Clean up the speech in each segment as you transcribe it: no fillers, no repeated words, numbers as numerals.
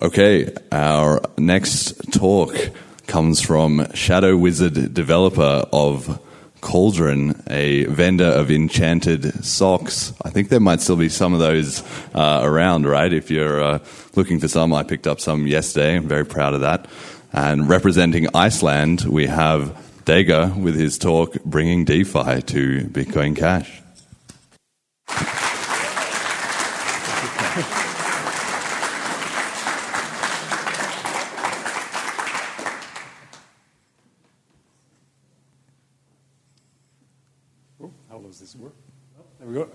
Okay, our next talk comes from Shadow Wizard, developer of Cauldron, a vendor of enchanted socks. I think there might still be some of those around, right? If you're looking for some, I picked up some yesterday. I'm very proud of that. And representing Iceland, we have Dega with his talk, Bringing DeFi to Bitcoin Cash. How does this work? Oh, there we go.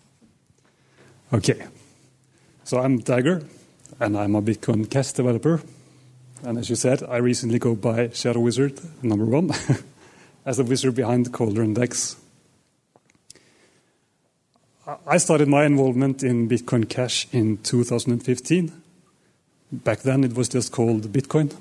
Okay, so I'm Dagger, and I'm a Bitcoin Cash developer. And as you said, I recently go by Shadow Wizard, number one, as the wizard behind Cauldron DEX. I started my involvement in Bitcoin Cash in 2015. Back then it was just called Bitcoin.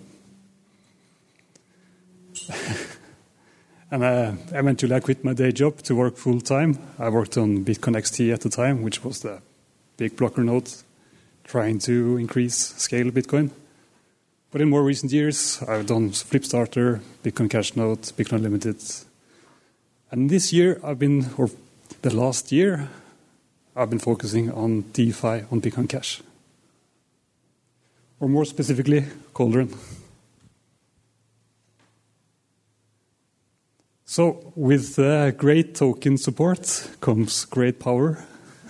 And eventually I quit my day job to work full-time. I worked on Bitcoin XT at the time, which was the big blocker node trying to increase scale Bitcoin. But in more recent years, I've done Flipstarter, Bitcoin Cash Node, Bitcoin Unlimited. And this year, the last year, I've been focusing on DeFi on Bitcoin Cash. Or more specifically, Cauldron. So with great token support comes great power.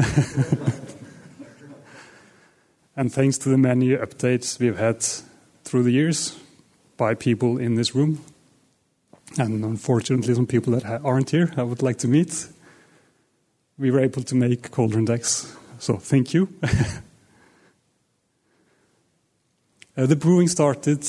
And thanks to the many updates we've had through the years by people in this room, and unfortunately some people that aren't here I would like to meet, we were able to make Cauldron DEX. So thank you. The brewing started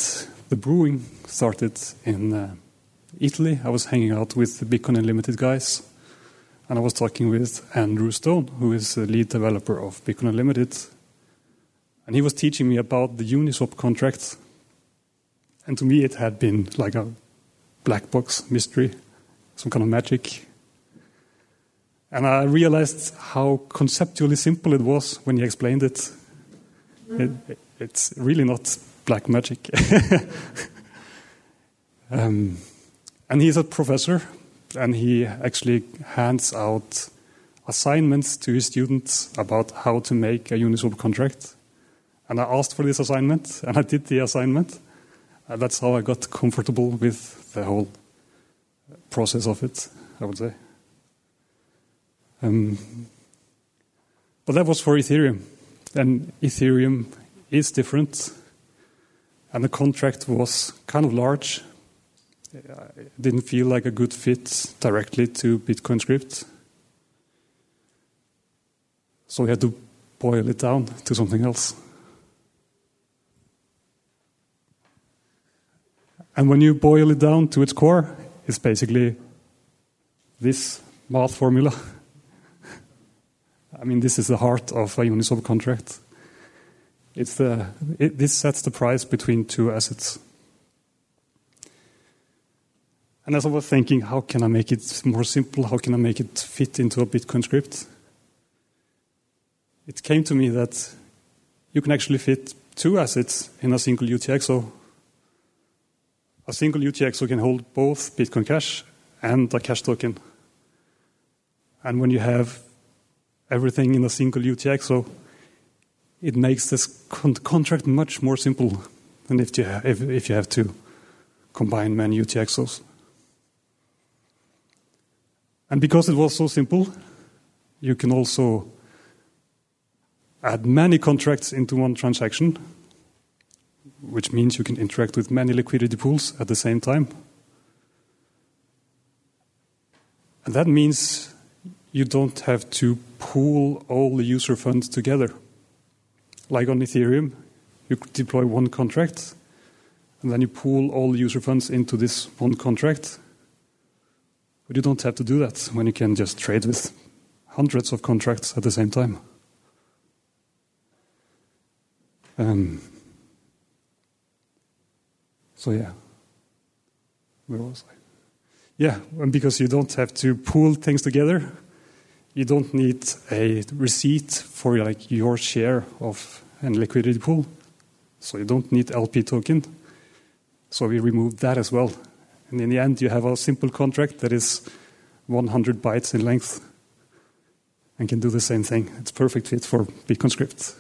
in Italy. I was hanging out with the Bitcoin Unlimited guys, and I was talking with Andrew Stone, who is the lead developer of Bitcoin Unlimited. And he was teaching me about the Uniswap contract. And to me, it had been like a black box mystery, some kind of magic. And I realized how conceptually simple it was when he explained it. It's really not black magic. And he's a professor, and he actually hands out assignments to his students about how to make a Uniswap contract. And I asked for this assignment, and I did the assignment. And that's how I got comfortable with the whole process of it, I would say. But that was for Ethereum. And Ethereum is different. And the contract was kind of large. It didn't feel like a good fit directly to Bitcoin script. So we had to boil it down to something else. And when you boil it down to its core, it's basically this math formula. I mean, this is the heart of a Uniswap contract. This sets the price between two assets. And as I was thinking, how can I make it more simple? How can I make it fit into a Bitcoin script? It came to me that you can actually fit two assets in a single UTXO. A single UTXO can hold both Bitcoin Cash and a cash token. And when you have everything in a single UTXO, it makes this contract much more simple than if you have to combine many UTXOs. And because it was so simple, you can also add many contracts into one transaction, which means you can interact with many liquidity pools at the same time. And that means you don't have to pool all the user funds together. Like on Ethereum, you could deploy one contract, and then you pool all the user funds into this one contract. But you don't have to do that when you can just trade with hundreds of contracts at the same time. So yeah, where was I? Yeah, and because you don't have to pool things together, you don't need a receipt for like your share of a liquidity pool. so you don't need LP token. So we removed that as well. And in the end, you have a simple contract that is 100 bytes in length and can do the same thing. It's a perfect fit for BitcoinScript.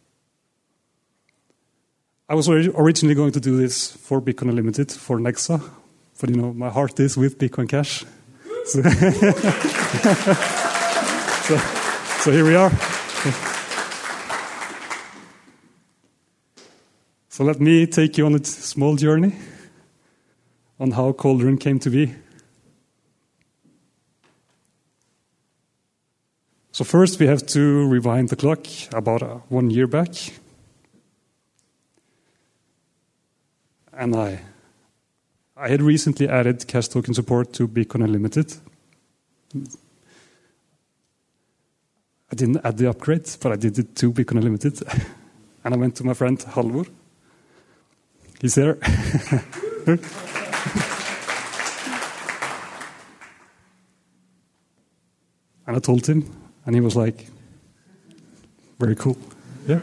I was originally going to do this for Bitcoin Unlimited, for Nexa, but my heart is with Bitcoin Cash. So, so here we are. So let me take you on a small journey on how Cauldron came to be. So first we have to rewind the clock about 1 year back. And I had recently added cash token support to Bitcoin Unlimited. I didn't add the upgrade, but I did it to Bitcoin Unlimited. And I went to my friend Halvor. He's there. And I told him, and he was like, very cool. Yeah.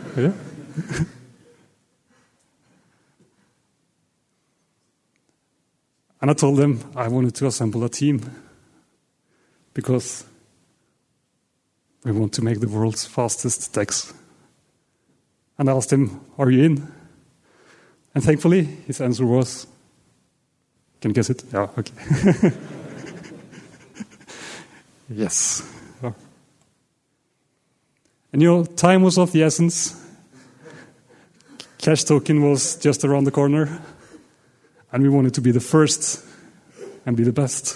And I told them I wanted to assemble a team because we want to make the world's fastest DEX. And I asked him, are you in? And thankfully, his answer was, can you guess it? Yeah, okay. Yes. And time was of the essence. Cash token was just around the corner. And we wanted to be the first and be the best.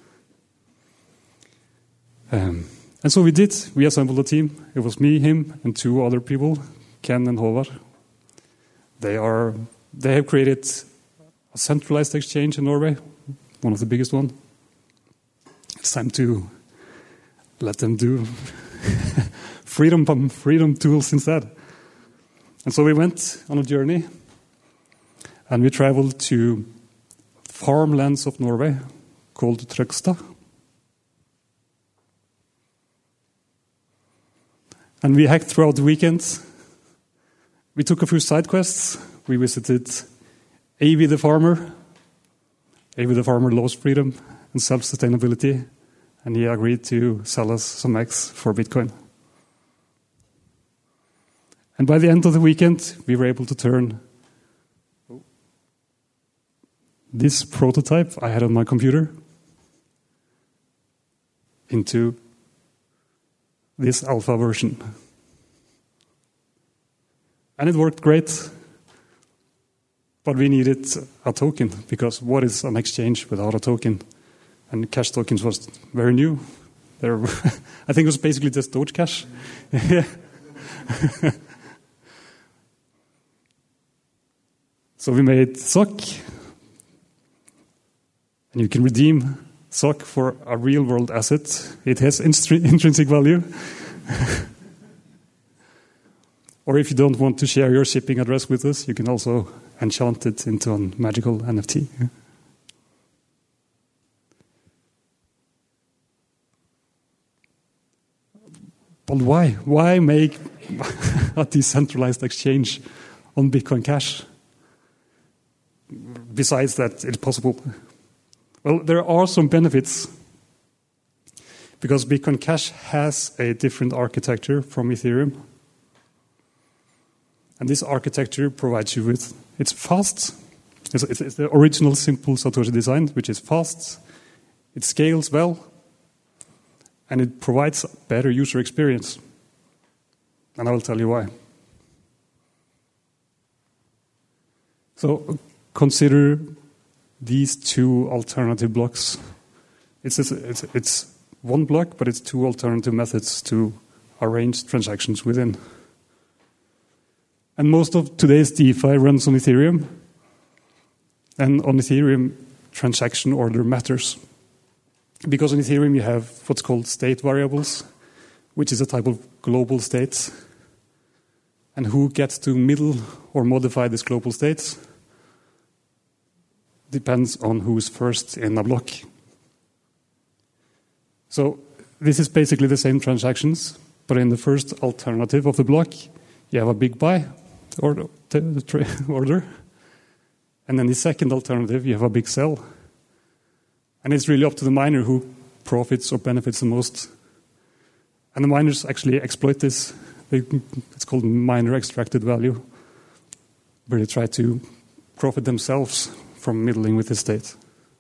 And so we did. We assembled a team. It was me, him, and 2 other people, Ken and Håvard. They have created a centralized exchange in Norway, one of the biggest ones. It's time to let them do freedom tools instead. And so we went on a journey. And we traveled to farmlands of Norway called Trøgstad. And we hacked throughout the weekend. We took a few side quests. We visited Avi the farmer. Avi the farmer loves freedom and self-sustainability. And he agreed to sell us some eggs for Bitcoin. And by the end of the weekend, we were able to turn this prototype I had on my computer into this alpha version. And it worked great, but we needed a token, because what is an exchange without a token? And cash tokens was very new. I think it was basically just Doge Cash. So we made SOC. And you can redeem SOC for a real-world asset. It has intrinsic value. Or if you don't want to share your shipping address with us, you can also enchant it into a magical NFT. But why? Why make a decentralized exchange on Bitcoin Cash? Besides that, it's possible. Well, there are some benefits, because Bitcoin Cash has a different architecture from Ethereum. And this architecture provides you with, it's fast. It's the original simple Satoshi design, which is fast. It scales well. And it provides a better user experience. And I will tell you why. So consider these 2 alternative blocks. It's one block, but it's 2 alternative methods to arrange transactions within. And most of today's DeFi runs on Ethereum. And on Ethereum, transaction order matters. Because on Ethereum you have what's called state variables, which is a type of global states. And who gets to middle or modify these global states depends on who's first in a block. So this is basically the same transactions, but in the first alternative of the block, you have a big buy, or order. And then the second alternative, you have a big sell. And it's really up to the miner who profits or benefits the most. And the miners actually exploit this. It's called miner extracted value, where they try to profit themselves from middling with the state.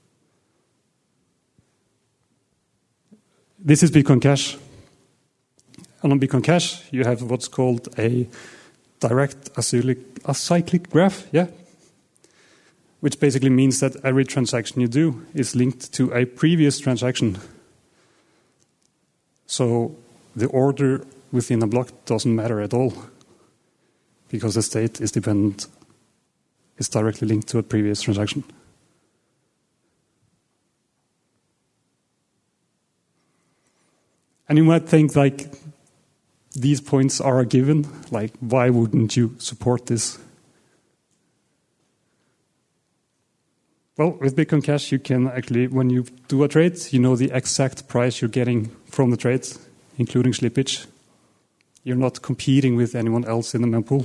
This is Bitcoin Cash. And on Bitcoin Cash, you have what's called a direct acyclic graph, which basically means that every transaction you do is linked to a previous transaction. So the order within a block doesn't matter at all, because the state is dependent, is directly linked to a previous transaction. And you might think, like, these points are a given, like, why wouldn't you support this? Well, with Bitcoin Cash, you can actually, when you do a trade, you know the exact price you're getting from the trade, including slippage. You're not competing with anyone else in the mempool.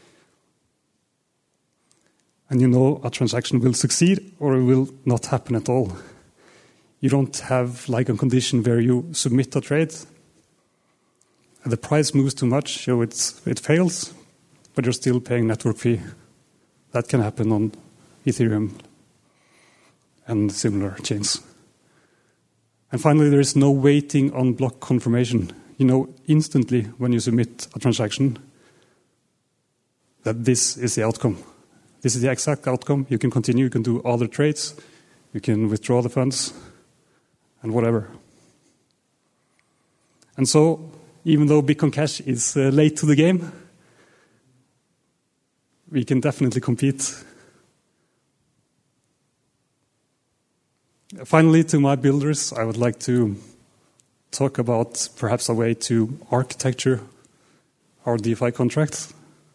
And you know a transaction will succeed or it will not happen at all. You don't have like a condition where you submit a trade, and the price moves too much, so it fails, but you're still paying network fee. That can happen on Ethereum and similar chains. And finally, there is no waiting on block confirmation. You know instantly when you submit a transaction that this is the outcome. This is the exact outcome. You can continue, you can do other trades, you can withdraw the funds, and whatever. And so, even though Bitcoin Cash is late to the game, we can definitely compete. Finally, to my builders, I would like to talk about perhaps a way to architecture our DeFi contracts.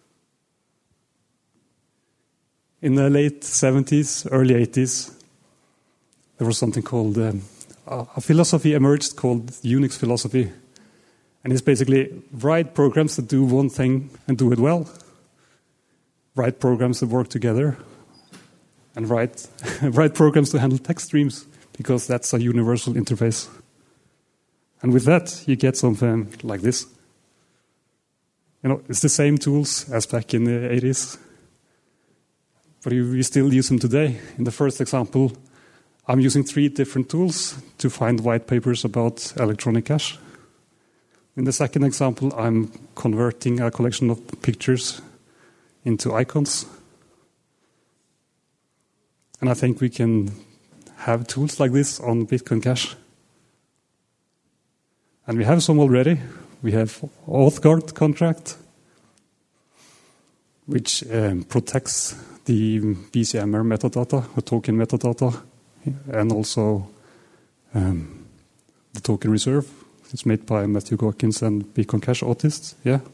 In the late 70s, early 80s, there was something called, a philosophy emerged called Unix philosophy. And it's basically write programs that do one thing and do it well, write programs that work together, and write programs to handle text streams, because that's a universal interface. And with that, you get something like this. You know, it's the same tools as back in the 80s, but we still use them today. In the first example, I'm using 3 different tools to find white papers about electronic cash. In the second example, I'm converting a collection of pictures into icons. And I think we can have tools like this on Bitcoin Cash. And we have some already. We have Authguard contract, which protects the BCMR metadata, the token metadata, and also the token reserve. It's made by Matthew Gawkins and Bitcoin Cash Autists.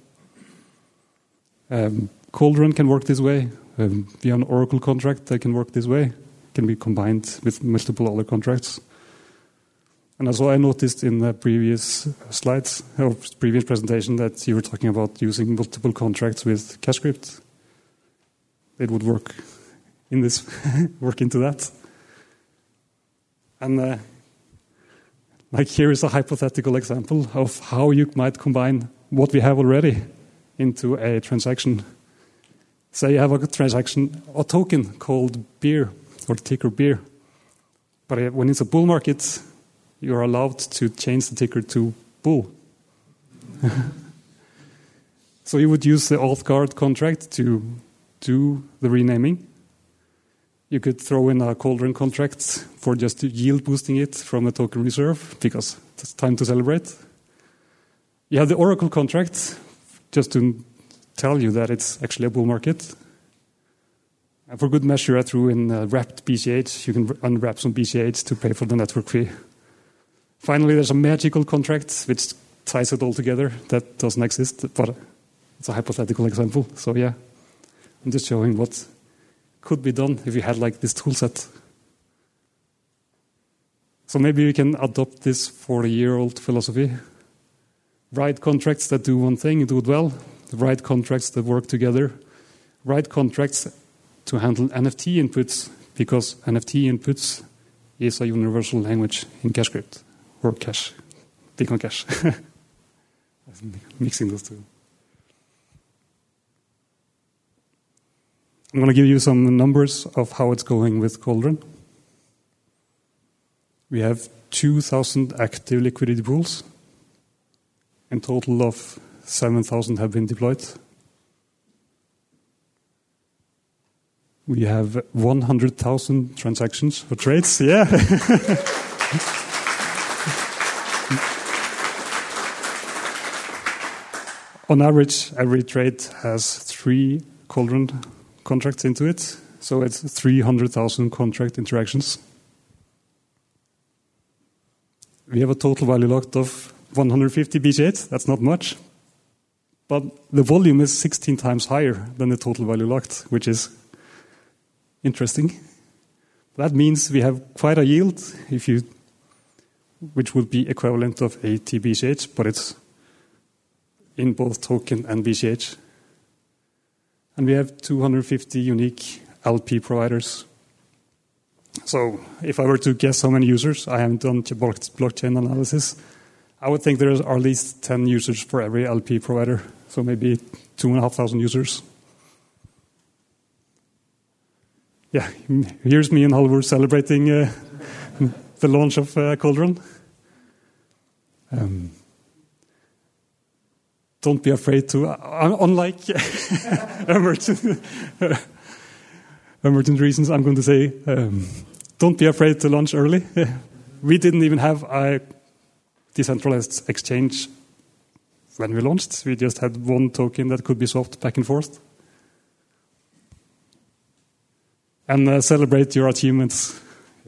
Cauldron can work this way. Via an Oracle contract, they can work this way. Can be combined with multiple other contracts. And also I noticed in the previous slides, or previous presentation, that you were talking about using multiple contracts with CashScript. It would work in this, work into that. And like here is a hypothetical example of how you might combine what we have already into a transaction. Say you have a transaction, a token called beer, or ticker beer. But when it's a bull market, you're allowed to change the ticker to bull. So you would use the Authguard contract to do the renaming. You could throw in a Cauldron contract for just yield boosting it from a token reserve, because it's time to celebrate. You have the Oracle contract, just to tell you that it's actually a bull market. And for good measure, I threw in wrapped BCH. You can unwrap some BCH to pay for the network fee. Finally, there's a magical contract which ties it all together. That doesn't exist, but it's a hypothetical example. So yeah, I'm just showing what could be done if you had like this tool set. So maybe we can adopt this 40-year-old philosophy. Write contracts that do one thing and do it well. Write contracts that work together. write contracts to handle NFT inputs, because NFT inputs is a universal language in Cash script, or Cash, Bitcoin Cash. Mixing those two. I'm going to give you some numbers of how it's going with Cauldron. We have 2,000 active liquidity pools. In total of 7,000 have been deployed. We have 100,000 transactions for trades. Yeah. On average, every trade has 3 Cauldron contracts into it. So it's 300,000 contract interactions. We have a total value locked of 150 BCH. That's not much. But the volume is 16 times higher than the total value locked, which is interesting. That means we have quite a yield, which would be equivalent of 80 BCH, but it's in both token and BCH. And we have 250 unique LP providers. So if I were to guess how many users, I haven't done blockchain analysis, I would think there are at least 10 users for every LP provider. So maybe 2,500 users. Yeah, here's me and Halvor celebrating the launch of Cauldron. Don't be afraid to, unlike emergent reasons, I'm going to say, don't be afraid to launch early. We didn't even have a decentralized exchange when we launched. We just had one token that could be swapped back and forth. And celebrate your achievements.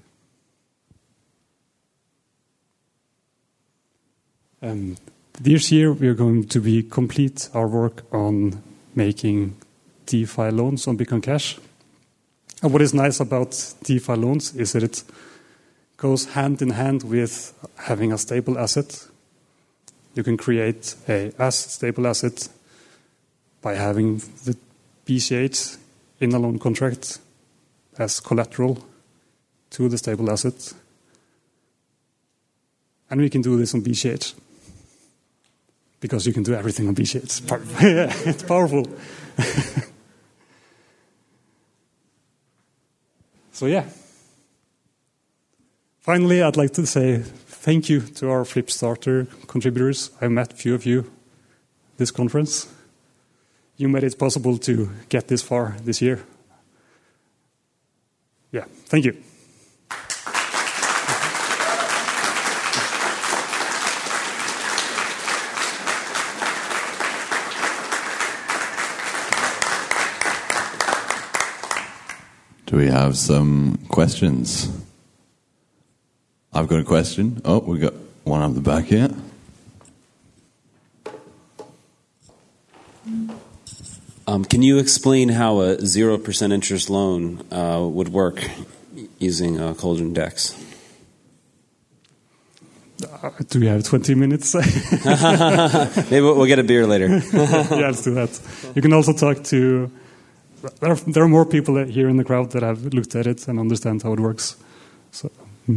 This year we are going to complete our work on making DeFi loans on Bitcoin Cash. And what is nice about DeFi loans is that it goes hand in hand with having a stable asset. You can create a stable asset by having the BCH in a loan contract as collateral to the stable asset. And we can do this on BCH. Because you can do everything on BCH. It's powerful. So yeah. Finally, I'd like to say thank you to our Flipstarter contributors. I met a few of you this conference. You made it possible to get this far this year. Yeah, thank you. Do we have some questions? I've got a question. Oh, we got one up the back here. Can you explain how a 0% interest loan would work using Cauldron DEX? Do we have 20 minutes? Maybe we'll get a beer later. Yeah, let's do that. You can also talk to... There are more people here in the crowd that have looked at it and understand how it works. So,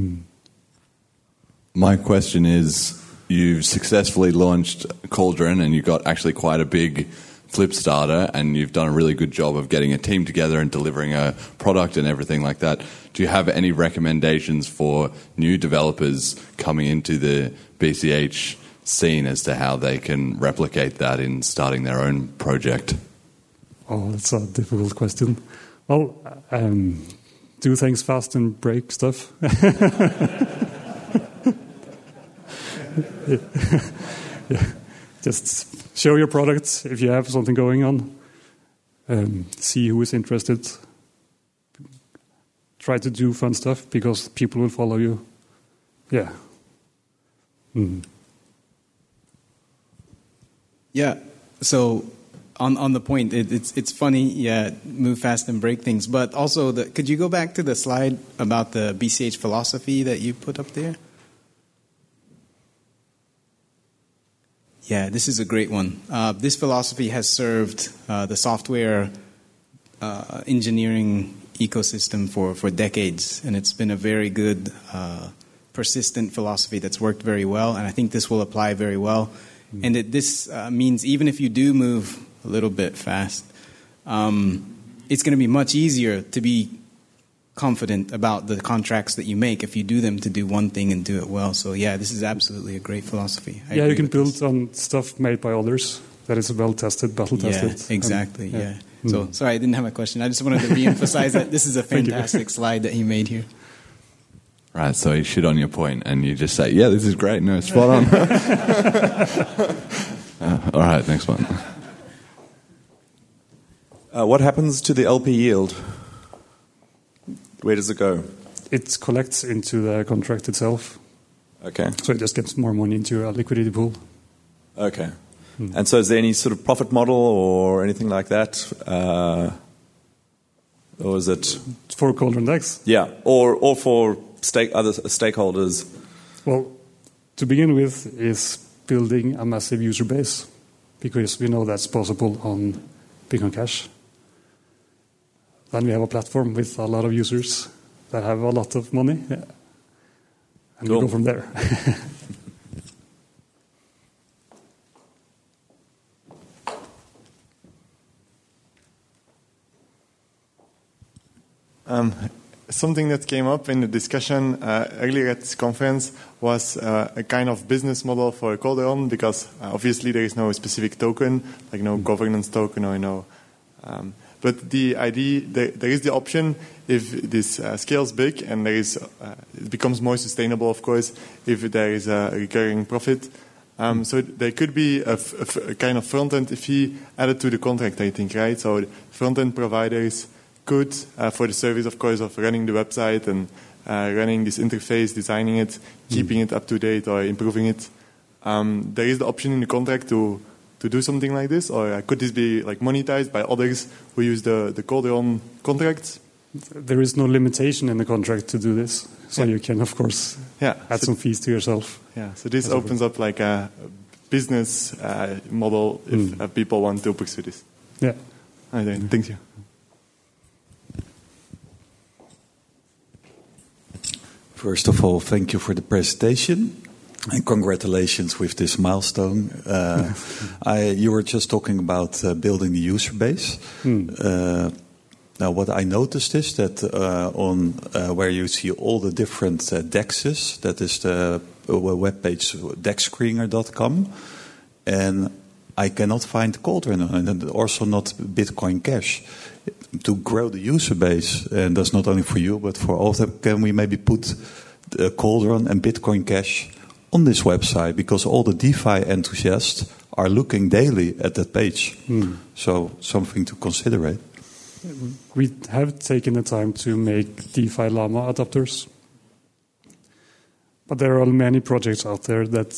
My question is, you've successfully launched Cauldron and you got actually quite a big Flipstarter, and you've done a really good job of getting a team together and delivering a product and everything like that. Do you have any recommendations for new developers coming into the BCH scene as to how they can replicate that in starting their own project? Oh, that's a difficult question. Well, do things fast and break stuff. Yeah. Just show your product if you have something going on. See who is interested. Try to do fun stuff because people will follow you. Yeah. Yeah. So on the point, it's funny. Yeah, move fast and break things. But also, could you go back to the slide about the BCH philosophy that you put up there? Yeah, this is a great one. This philosophy has served the software engineering ecosystem for decades, and it's been a very good, persistent philosophy that's worked very well, and I think this will apply very well. And this means even if you do move a little bit fast, it's going to be much easier to be confident about the contracts that you make if you do them to do one thing and do it well. So yeah, this is absolutely a great philosophy. Yeah, you can build on stuff made by others that is well tested, battle tested. Yeah, exactly. Yeah. So sorry, I didn't have a question. I just wanted to re-emphasize that this is a fantastic slide that he made here. Right, so you shit on your point and you just say, yeah, this is great. No, spot on. All right, next one. What happens to the LP yield? Where does it go? It collects into the contract itself. Okay. So it just gets more money into a liquidity pool. Okay. And so is there any sort of profit model or anything like that? Or is it... For Cauldron DEX? Yeah, or for other stakeholders? Well, to begin with is building a massive user base, because we know that's possible on Bitcoin Cash. Then we have a platform with a lot of users that have a lot of money, and cool. we go from there. Something that came up in the discussion earlier at this conference was a kind of business model for Cauldron, because obviously there is no specific token, like no governance token or no... but the idea, there is the option, if this scales big and there is, it becomes more sustainable, of course, if there is a recurring profit. So there could be a kind of front-end fee added to the contract, I think, right? So front-end providers could, for the service, of course, of running the website and running this interface, designing it, keeping it up to date or improving it. There is the option in the contract to do something like this, or could this be like monetized by others who use the Cauldron contracts? There is no limitation in the contract to do this, so you can, of course, add some fees to yourself. Yeah, so this opens up like a business model if people want to pursue this. Yeah. Thank you. First of all, thank you for the presentation and congratulations with this milestone. You were just talking about building the user base. Now, what I noticed is that on where you see all the different DEXs, that is the webpage dexscreener.com, and I cannot find Cauldron and also not Bitcoin Cash. To grow the user base, and that's not only for you, but for all of them, can we maybe put Cauldron and Bitcoin Cash on this website? Because all the DeFi enthusiasts are looking daily at that page. So something to consider. We have taken the time to make DeFi Llama adapters. But there are many projects out there that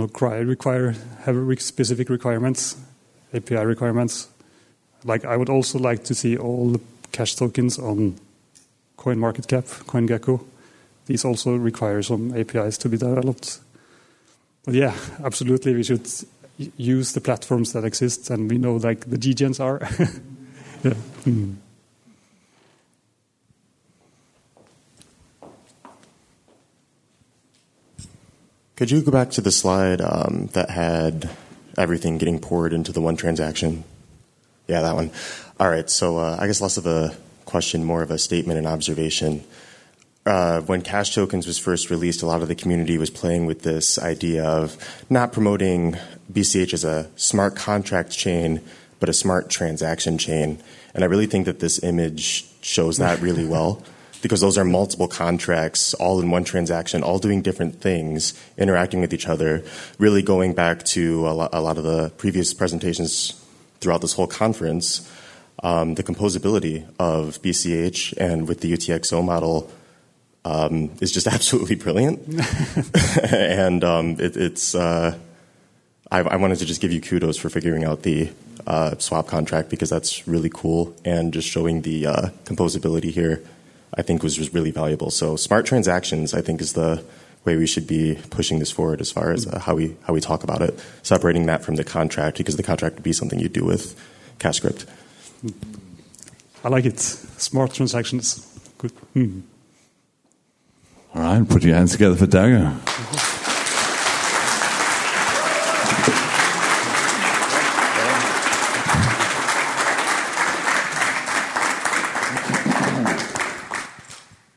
have specific requirements, API requirements. Like, I would also like to see all the cash tokens on CoinMarketCap, CoinGecko. These also require some APIs to be developed. But yeah, absolutely, we should use the platforms that exist, and we know like the GGens are. Yeah. Could you go back to the slide that had everything getting poured into the one transaction? Yeah, that one. All right, so I guess less of a question, more of a statement and observation. When Cash Tokens was first released, a lot of the community was playing with this idea of not promoting BCH as a smart contract chain, but a smart transaction chain. And I really think that this image shows that really well, because those are multiple contracts, all in one transaction, all doing different things, interacting with each other, really going back to a lot of the previous presentations throughout this whole conference. The composability of BCH and with the UTXO model is just absolutely brilliant. And I wanted to just give you kudos for figuring out the swap contract, because that's really cool. And just showing the composability here, I think was really valuable. So smart transactions, I think, is the way we should be pushing this forward as far as how we talk about it, separating that from the contract, because the contract would be something you do with CashScript. I like it. Smart transactions. Good. All right, put your hands together for Dago.